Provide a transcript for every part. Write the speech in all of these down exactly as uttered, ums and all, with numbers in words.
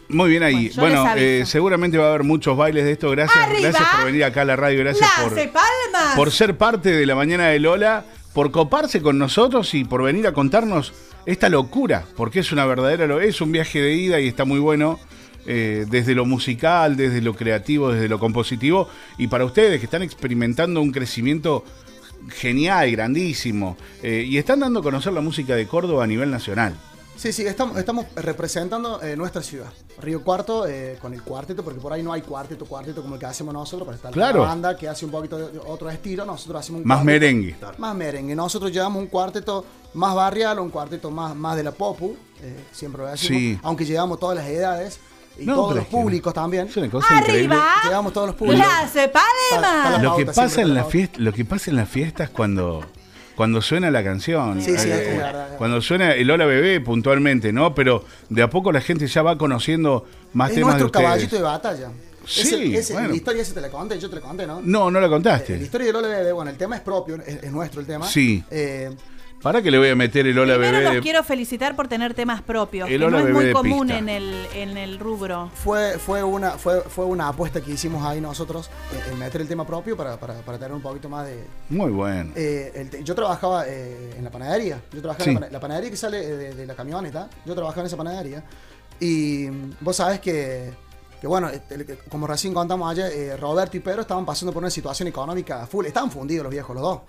Muy bien ahí. Bueno, bueno eh, seguramente va a haber muchos bailes de esto. Gracias, ¡Arriba! Gracias por venir acá a la radio. Gracias por, palmas. por ser parte de la mañana de Lola, por coparse con nosotros y por venir a contarnos esta locura, porque es una verdadera, es un viaje de ida y está muy bueno. Eh, desde lo musical, desde lo creativo, desde lo compositivo, y para ustedes que están experimentando un crecimiento genial, grandísimo, eh, y están dando a conocer la música de Córdoba a nivel nacional. Sí, sí, estamos, estamos representando eh, nuestra ciudad, Río Cuarto, eh, con el cuarteto, porque por ahí no hay cuarteto, cuarteto como el que hacemos nosotros, para estar claro. La banda que hace un poquito de otro estilo, nosotros hacemos un más cuarteto, merengue. Más merengue, nosotros llevamos un cuarteto más barrial, un cuarteto más, más de la popu, eh, siempre lo decimos, sí. Aunque llevamos todas las edades. Y no, todos los públicos no. También. Es una cosa ¡Arriba! increíble. Llevamos todos los públicos. ¡Las palmas! Lo que pasa en la fiesta, lo que pasa en las fiestas cuando cuando suena la canción, sí, sí, eh, es verdad, cuando suena el Hola Bebé puntualmente, ¿no? Pero de a poco la gente ya va conociendo más es temas de ustedes. Es nuestro caballito de batalla. Sí, ese, ese, bueno. La historia esa te la conté, yo te la conté, ¿no? No, no la contaste. Eh, la historia del Hola Bebé, bueno, el tema es propio, es, es nuestro el tema. Sí. Eh, ¿Para qué le voy a meter el Hola Primero Bebé? los quiero felicitar por tener temas propios, el que Hola no es Bebé muy de común pista. en el, en el rubro. Fue, fue, una, fue, fue una apuesta que hicimos ahí nosotros, eh, en meter el tema propio para, para, para tener un poquito más de... Muy bueno. Eh, el, yo trabajaba eh, en la panadería, yo trabajaba sí. en la, la panadería que sale de, de la camioneta, yo trabajaba en esa panadería, y vos sabés que... Que bueno, como recién contamos ayer, eh, Roberto y Pedro estaban pasando por una situación económica full. Estaban fundidos los viejos, los dos.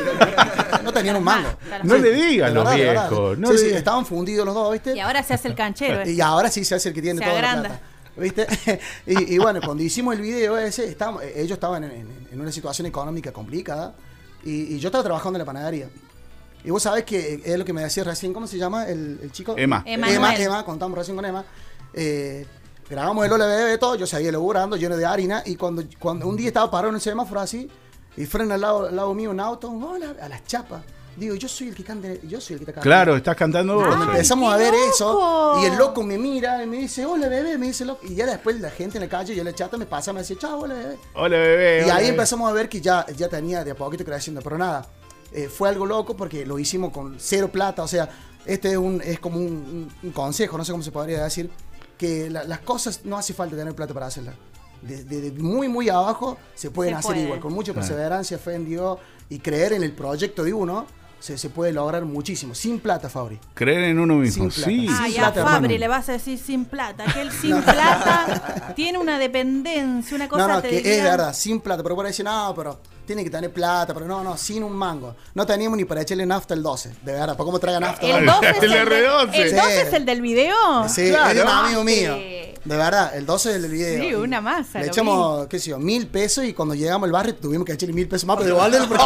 No tenían un mango. No sí, le digan los verdad, viejos. No sí, le sí, digan. estaban fundidos los dos, ¿viste? Y ahora se hace el canchero. Y ahora sí se hace el que tiene se toda agranda. la plata. ¿Viste? y, y bueno, cuando hicimos el video ese, estábamos, ellos estaban en, en, en una situación económica complicada. Y, y yo estaba trabajando en la panadería. Y vos sabés que es lo que me decía recién, ¿cómo se llama el, el chico? Emma. Emma, Emma, contamos recién con Emma. Eh, grabamos el Hola Bebé, todo, yo seguía laburando, lleno de harina, y cuando, cuando un día estaba parado en el semáforo así, y frena al lado, al lado mío un auto, hola, a las chapas. Digo, yo soy el que canta, yo soy el que está cantando. Claro, estás cantando vos. Cuando Ay, empezamos a ver loco. eso, y el loco me mira y me dice, hola bebé, me dice loco. Y ya después la gente en la calle, yo la chata me pasa, me dice, chao, hola bebé. Hola bebé. Y hola, ahí bebé. empezamos a ver que ya, ya tenía de a poquito creciendo, pero nada, eh, fue algo loco porque lo hicimos con cero plata, o sea, este es, un, es como un, un, un consejo, no sé cómo se podría decir, que la, las cosas no hace falta tener plata para hacerlas. Desde de, de muy, muy abajo se pueden Se hacer puede. igual, con mucha perseverancia, fe en Dios y creer en el proyecto de uno, se, se puede lograr muchísimo, sin plata, Fabri. Creer en uno mismo, Sin plata. sí. Ay, Sin a plata, Fabri hermano. le vas a decir sin plata, que él sin plata tiene una dependencia, una cosa No, no, te que diría- es verdad, sin plata, pero por ahí dicen, no, pero tiene que tener plata, pero no, no, sin un mango. No teníamos ni para echarle nafta el doce, de verdad, ¿para cómo traigan nafta? El doce es El el, R doce. de- el doce Sí. es el del video. Sí, Claro. es de un amigo mío. Sí. De verdad, el doce es del video. Sí, Y una masa, Le lo echamos, qué sé yo, mil pesos y cuando llegamos al barrio tuvimos que echarle mil pesos más para devolverlo porque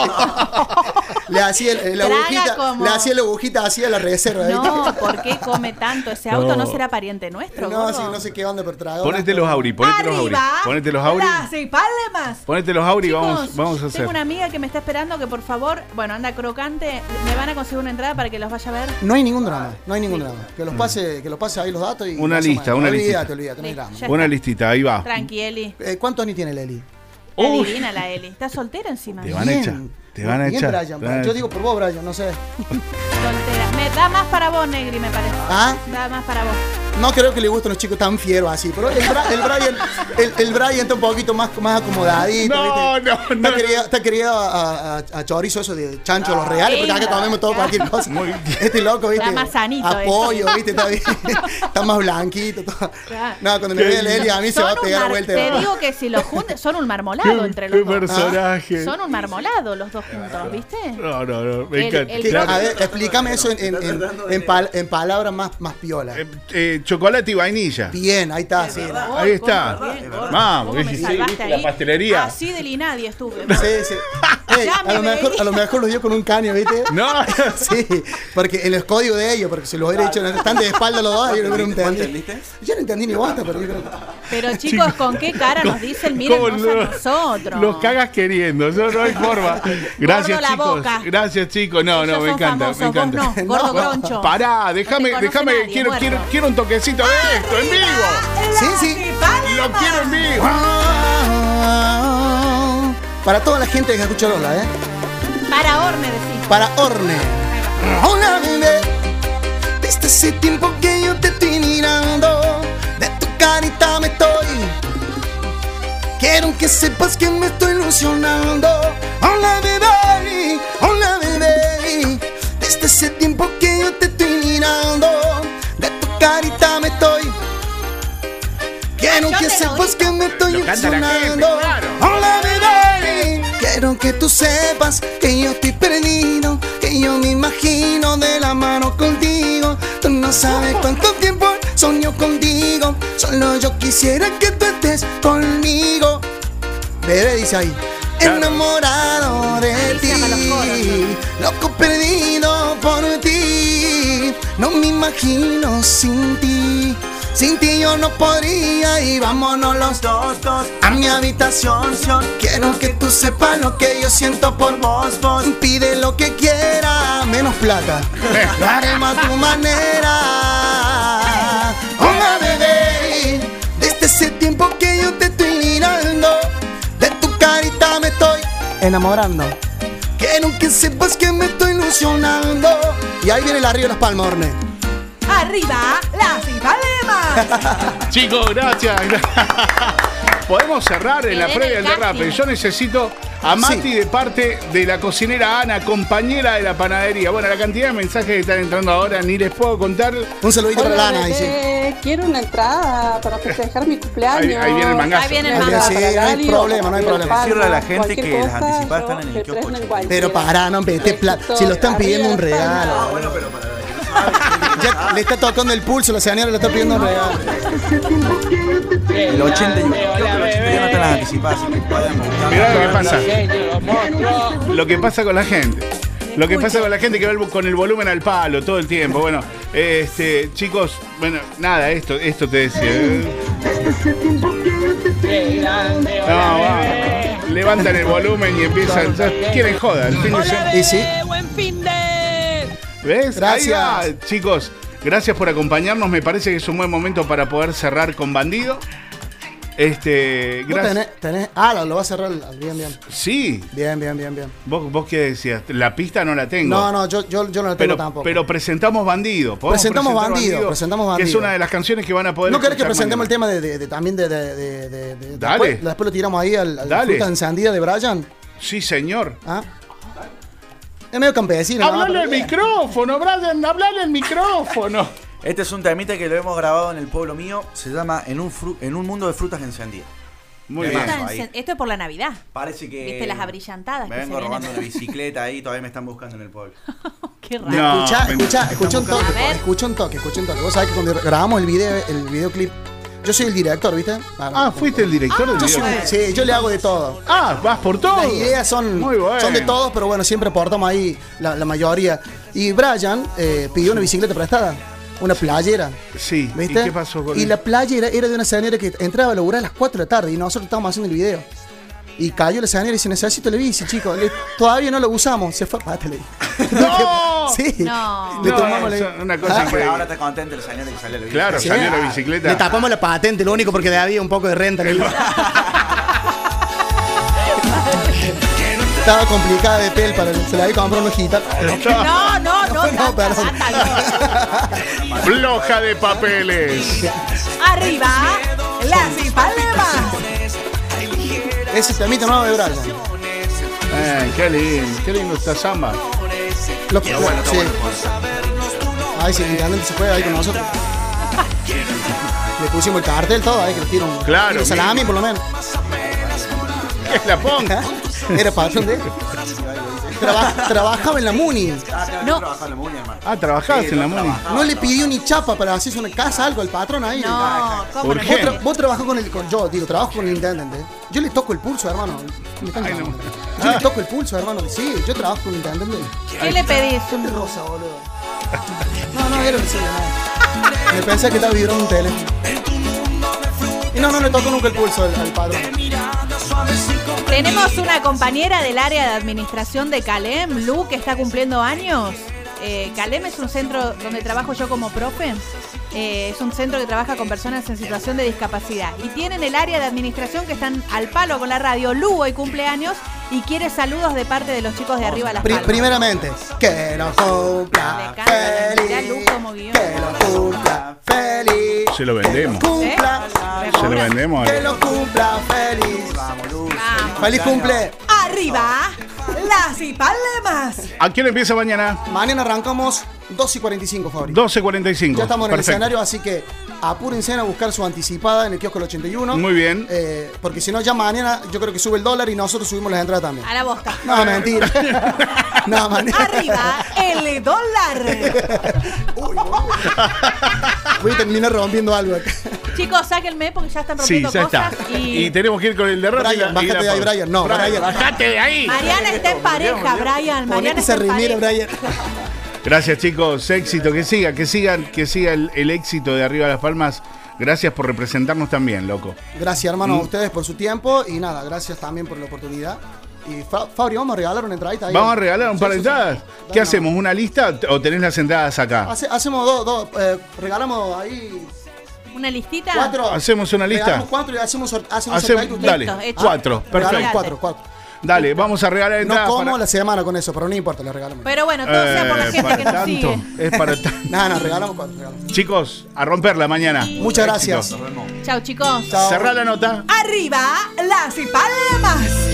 le hacía el- la Traga agujita, como- le hacía la agujita, hacía la reserva. No, ¿viste? ¿por qué come tanto? Ese auto no, No. será pariente nuestro. No, gordo? sí, no sé qué onda, pero tragó. Ponete los Auri, ponete los Auri. Arriba, Ponete los Auri. las y palmas. Ponete los Auri, Chicos, vamos, vamos a hacer. tengo una amiga que me está esperando que por favor, bueno, anda crocante, me van a conseguir una entrada para que los vaya a ver. No hay ningún drama, no hay ningún drama. Que los pase, que los pase ahí los datos y Una más o lista, menos. una olvídate, listita. Olvídate, no hay Listo, drama. ya Una está. listita, ahí va. Tranqui, Eli. Eh, ¿Cuántos años tiene Leli? Es Uy. divina la Eli. Está soltera encima. Te van a echar, te van a Bien, echar, Brian, te van a Yo echar. digo por vos, Brian, no sé. Soltera. Me da más para vos, Negri, me parece. ¿Ah? Da más para vos. No creo que le gusten los chicos tan fieros así, pero el, Bra- el Brian el, el Brian está un poquito más, más acomodadito. No, ¿viste? no, no. Está querido, está querido a, a, a chorizo eso de chancho los reales, porque acá comemos todo cualquier cosa. Muy bien. Este loco, ¿viste? Está más sanito Apoyo, eso. ¿viste? Está, bien. Está más blanquito. Todo. Claro. No, cuando me Qué vea Leli a mí se Son va a un pegar la mar- vuelta. Te digo que si los juntes son un marmolado Qué- entre qué los dos. personaje. Son un marmolado los dos juntos, ¿viste? No, no, no, me El- encanta. el- ¿Qué? Claro. A ver, explícame eso en, en, en, en, pal- en palabras más, más piola. Eh, eh, chocolate y vainilla. Bien, ahí está, sí. Oh, Ahí está. ¿cómo? Bien, gordo. Vamos, ¿Cómo me sí, salvaste ¿viste? ahí? La pastelería. Así del Inadi estuve. Sí, sí. Ey, Ya a, me lo mejor, veía. a lo mejor lo dio con un caño, ¿viste? No. Sí, porque en los códigos de ellos, porque se los hubiera hecho, están de espalda los dos, yo no hubiera entendido. Yo no entendí ni bosta, pero yo creo que... Pero chicos, ¿con qué cara nos dicen? Miren ¿Cómo a lo- nosotros? Los cagas queriendo, eso no hay forma. Gracias, Gordo la chicos. boca. Gracias, chicos. No, Ellos no, me son encanta, famosos, me encanta. vos no, gordo groncho. Pará, déjame, No te conoce déjame, nadie, quiero, muerto. quiero, quiero un toquecito de esto, en vivo. Sí, sí. Lo quiero en vivo. Para toda la gente que escucha Lola, ¿eh? Para Orne decís. Para Orne. Hola, bebé. Desde ese tiempo que yo te estoy mirando, de tu carita me estoy. Quiero que sepas que me estoy ilusionando. Hola bebé, hola bebé. Desde ese tiempo que yo te estoy mirando, de tu carita me estoy. Quiero Yo que te lo sepas digo. que me estoy Lo canta la gente, ilusionando. claro. Hola bebé. Quiero que tú sepas que yo estoy perdido, que yo me imagino de la mano contigo. Tú no sabes cuánto tiempo soñó contigo. Solo yo quisiera que tú estés conmigo. Bebé dice ahí, Claro. enamorado de Ahí se llama los coros, ti, loco perdido por ti. No me imagino sin ti. Sin ti yo no podría y vámonos los dos, dos a mi habitación. Quiero que tú sepas lo que yo siento por vos, vos. Pide lo que quiera, menos plata. Lo haremos a tu manera. Hola bebé, desde ese tiempo que yo te estoy mirando, de tu carita me estoy enamorando. Quiero que sepas que me estoy ilusionando. Y ahí viene el arriba de las palmas, Orne. Arriba, las Ipalemas. Chicos, gracias. Podemos cerrar en la Que den previa el del derrape. casting. Yo necesito a Mati Sí. de parte de la cocinera Ana, compañera de la panadería. Bueno, la cantidad de mensajes que están entrando ahora ni les puedo contar. Un saludito para Hola, Lana, dice. bebé, quiero una entrada para festejar mi cumpleaños. Ahí- ahí viene el mangazo. Ahí viene el Sí, mangazo. no hay problema, no hay problema. Decirle a la gente que las anticipadas están en el kiosco. Pero pará, no mete plata. Si lo están pidiendo un regalo. Bueno, pero para Ya le está tocando el pulso, la señora le está pidiendo un regalo. el ochenta y uno. Creo que el ochenta y uno están las anticipadas, así que vayan buscando. Mirá lo que pasa. Lo que pasa con la gente. Lo que pasa con la gente que va el- con el volumen al palo todo el tiempo. Bueno, este, chicos, bueno, nada, esto, esto te decía. ¿eh? No, va. Levantan el volumen y empiezan. ya quieren joda. El fin de semana. Y sí, Buen fin de. ¿Ves? Gracias. Ahí va. Chicos, gracias por acompañarnos. Me parece que es un buen momento para poder cerrar con Bandido. Este, vos gracias. tenés, tenés. Ah, lo, lo va a cerrar. el- Bien, bien. Sí. Bien, bien, bien, bien. ¿Vos, ¿Vos qué decías? La pista no la tengo. No, no, yo, yo, yo no la tengo Pero, tampoco. pero presentamos Bandido. ¿Podemos Presentamos presentar Bandido, presentamos Que es Bandido. una de las canciones que van a poder ¿No querés que escuchar presentemos el mañana. tema de, de- de- también de... de, de, de- de- Dale. Después, después lo tiramos ahí al, al Dale. fruta encendida de Brian. Sí, señor. ¿Ah? Es medio campesino. ¿no? Hablale al Pero- micrófono, Brian, hablale al micrófono. Este es un temita que lo hemos grabado en el pueblo mío. Se llama En un, fru- en un mundo de frutas encendidas. Muy Bien. bien. Esto, ahí. en- esto es por la Navidad. Parece que. Viste las abrillantadas Me que vengo se robando vienen. una bicicleta ahí, todavía me están buscando en el pueblo. Qué raro. No, Escucha, ven- escucha, escucha un toque, A ver. escucha un toque, escucha un toque. Vos sabés que cuando grabamos el video, el videoclip, yo soy el director, ¿viste? Ah, fuiste el director del Yo soy- video. sí, yo le hago de todo. Ah, vas por todo. Las ideas son, Muy bueno. son de todos, pero bueno, siempre aportamos ahí la, la mayoría. Y Brian eh, pidió una bicicleta prestada, una playera. Sí. ¿Viste? ¿Y qué pasó con Y él? la playera era de una señora que entraba a laburar a las cuatro de la tarde y nosotros estábamos haciendo el video. Y cayó la señora y dice, necesito la bici, chicos. Le- todavía no la usamos. Se fue, pátale. ¡No! Sí. No. Le No, tomamos es la... una cosa Ah, increíble. Ahora está contento el señor de que sale la Claro, Sí, salió la ah, bicicleta. Le tapamos la patente, lo único porque le había un poco de renta. en el- Estaba complicada de pel para se la había comprado una hojita. No, no, no, No, tanta, perdón. tanta, no. Floja de papeles. Arriba, las Ipalemas. Ese temita nuevo de Brian. Eh, qué lindo, qué lindo esta samba. Lo que, sí. Ahí sí, el intendente se fue ahí con nosotros. Le pusimos el cartel, todo, ahí que le tiro un Claro, tiro salami bien. por lo menos. Que la ponga. Era patrón de él. Traba- trabajaba en la Muni. No. Ah, trabajabas en la Muni. No le pidió ni chapa para hacerse una casa, algo al patrón ahí. No, ¿cómo no? Vos, Urgente. tra- vos trabajás con el. Con, yo, digo, trabajo con el intendente. Yo le toco el pulso, hermano. Me están Ay, no. llamando. Yo le toco el pulso, hermano. Sí, yo trabajo con el intendente. ¿Qué le pedís? Un- Rosa, boludo. No, no, era en serio, no. Me pensé que estaba vibrando un teléfono. Y no, no le toco nunca el pulso al, al padrón. Tenemos una compañera del área de administración de Calem, Lu, que está cumpliendo años. Eh, Calem es un centro donde trabajo yo como profe. Eh, es un centro que trabaja con personas en situación de discapacidad. Y tienen el área de administración que están al palo con la radio. Lu hoy cumpleaños y quiere saludos de parte de los chicos de arriba Las Pri- Palmas. primeramente, que lo cumpla Le canta, mirá feliz. Lu como guión. Que lo cumpla feliz. Se lo vendemos. Cumpla voy a Se lo cobrar. vendemos. Que lo cumpla feliz. Vamos, Luz. Vamos. Feliz cumple. Arriba, las y palmas. ¿A quién empieza mañana? Mañana arrancamos dos y cuarenta y cinco, Fabri. doce cuarenta y cinco. Ya estamos en el Perfecto. escenario, así que apúrense a buscar su anticipada en el kiosco del ochenta y uno. Muy bien. Eh, porque si no, ya mañana yo creo que sube el dólar y nosotros subimos las entradas también. A la bosta. No, mentira. No, mañana. Arriba, el dólar. Uy, boludo. Voy a terminar rompiendo algo acá. Chicos, sáquenme porque ya están Sí, rompiendo ya está. cosas. Y... Y... tenemos que ir con el de rápido. Brian, bájate de ahí, Brian. No, Brian. Bájate de ahí. Mariana está en pareja, Brian. Mariana Ponete está esa en remera, pareja. Brian. Gracias, chicos. Éxito. Que siga, que sigan, que siga el, el éxito de Arriba Las Palmas. Gracias por representarnos también, loco. Gracias, hermano, Mm. a ustedes por su tiempo. Y nada, gracias también por la oportunidad. Y Fa- Fabri, vamos a regalar una entradita ahí. Vamos a regalar un par de Sí, sí, sí. entradas. Dale, ¿Qué no. hacemos? ¿Una lista o tenés las entradas acá? Hace- hacemos dos, dos. eh, regalamos ahí ¿Una listita? cuatro. ¿Hacemos una lista? Regalamos cuatro y hacemos, sor- hacemos Hacemos- sorteito ustedes. dale, Listo, hecho. cuatro. Regalamos Perfecto. cuatro, cuatro. Dale, vamos a regalar No entradas. como para- la semana con eso, pero no importa, le regalamos. Pero bueno, todo sea por la Eh, gente para que nos tanto, sigue. es para tanto. Nada, no, regalamos cuatro. Regalamos. Chicos, a romperla mañana. Muchas gracias. Éxito. Chao, chicos. Chao. Cerrá la nota. Arriba, las y palmas.